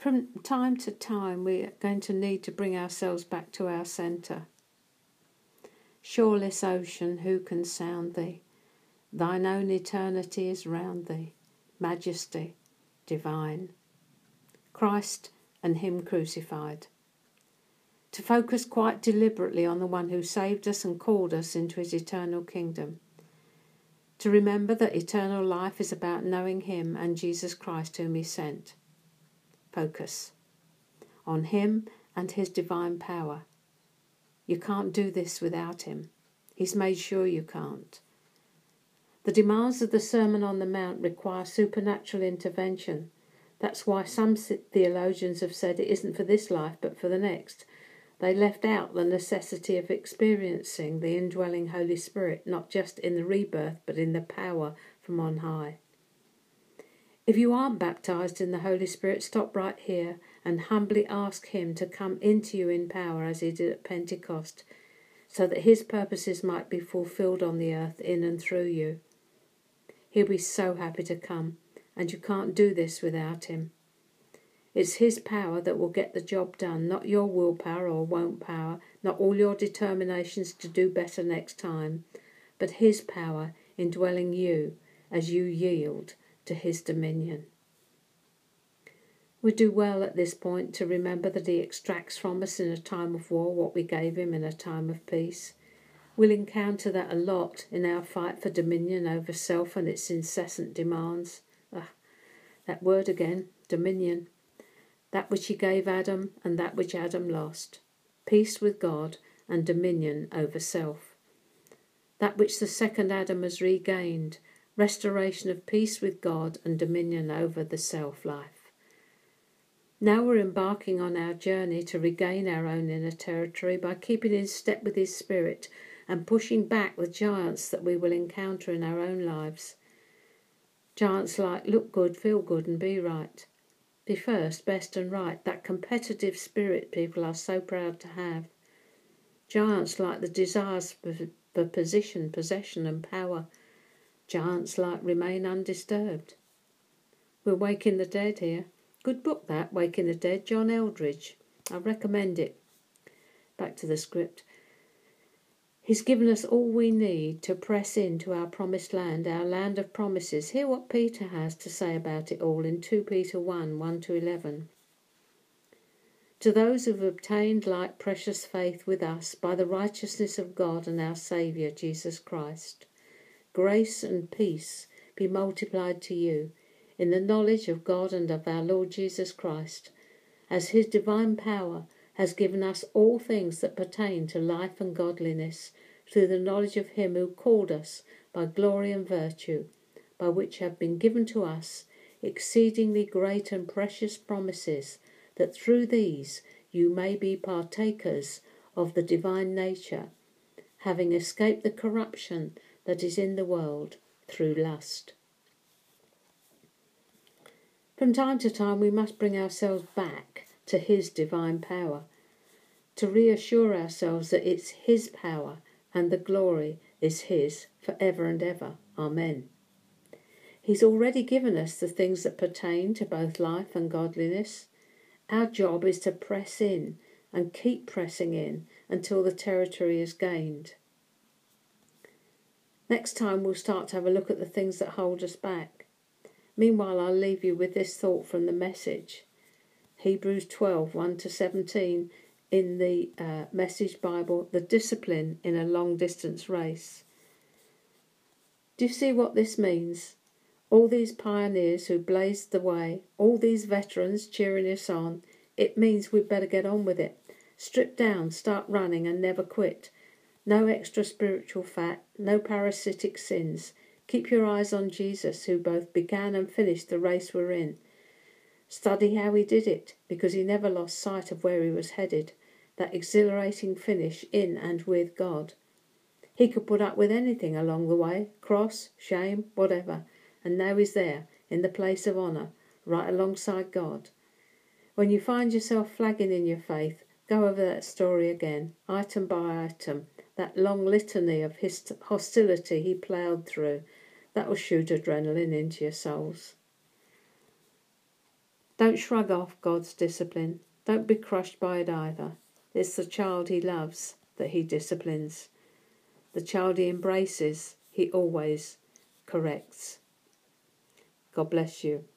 From time to time, we are going to need to bring ourselves back to our centre. Shoreless ocean, who can sound thee? Thine own eternity is round thee, majesty divine. Christ and Him crucified. To focus quite deliberately on the one who saved us and called us into His eternal kingdom. To remember that eternal life is about knowing Him and Jesus Christ whom He sent. Focus on Him and His divine power. You can't do this without Him. He's made sure you can't. The demands of the Sermon on the Mount require supernatural intervention. That's why some theologians have said it isn't for this life but for the next. They left out the necessity of experiencing the indwelling Holy Spirit, not just in the rebirth but in the power from on high. If you aren't baptised in the Holy Spirit, stop right here and humbly ask Him to come into you in power as He did at Pentecost, so that His purposes might be fulfilled on the earth in and through you. He'll be so happy to come, and you can't do this without Him. It's His power that will get the job done, not your willpower or won't power, not all your determinations to do better next time, but His power indwelling you as you yield to His dominion. We do well at this point to remember that He extracts from us in a time of war what we gave Him in a time of peace. We'll encounter that a lot in our fight for dominion over self and its incessant demands. That word again, dominion. That which He gave Adam and that which Adam lost. Peace with God and dominion over self. That which the second Adam has regained. Restoration of peace with God and dominion over the self-life. Now we're embarking on our journey to regain our own inner territory by keeping in step with His Spirit and pushing back the giants that we will encounter in our own lives. Giants like look good, feel good and be right. Be first, best and right, that competitive spirit people are so proud to have. Giants like the desires for position, possession and power. Giants like remain undisturbed. We're Waking the Dead here. Good book that, Waking the Dead, John Eldridge. I recommend it. Back to the script. He's given us all we need to press into our promised land, our land of promises. Hear what Peter has to say about it all in 2 Peter 1, 1-11. To those who have obtained like precious faith with us by the righteousness of God and our Saviour, Jesus Christ, grace and peace be multiplied to you in the knowledge of God and of our Lord Jesus Christ, as His divine power has given us all things that pertain to life and godliness, through the knowledge of Him who called us by glory and virtue, by which have been given to us exceedingly great and precious promises, that through these you may be partakers of the divine nature, having escaped the corruption that is in the world through lust. From time to time we must bring ourselves back to His divine power, to reassure ourselves that it's His power and the glory is His for ever and ever. Amen. He's already given us the things that pertain to both life and godliness. Our job is to press in and keep pressing in until the territory is gained. Next time we'll start to have a look at the things that hold us back. Meanwhile, I'll leave you with this thought from the Message. Hebrews 12, 1-17 in the Message Bible, the discipline in a long-distance race. Do you see what this means? All these pioneers who blazed the way, all these veterans cheering us on, it means we'd better get on with it. Strip down, start running and never quit. No extra spiritual fat, no parasitic sins. Keep your eyes on Jesus, who both began and finished the race we're in. Study how He did it, because He never lost sight of where He was headed, that exhilarating finish in and with God. He could put up with anything along the way, cross, shame, whatever, and now He's there, in the place of honour, right alongside God. When you find yourself flagging in your faith, go over that story again, item by item, that long litany of hostility He ploughed through. That will shoot adrenaline into your souls. Don't shrug off God's discipline. Don't be crushed by it either. It's the child he loves that he disciplines. The child he embraces, he always corrects. God bless you.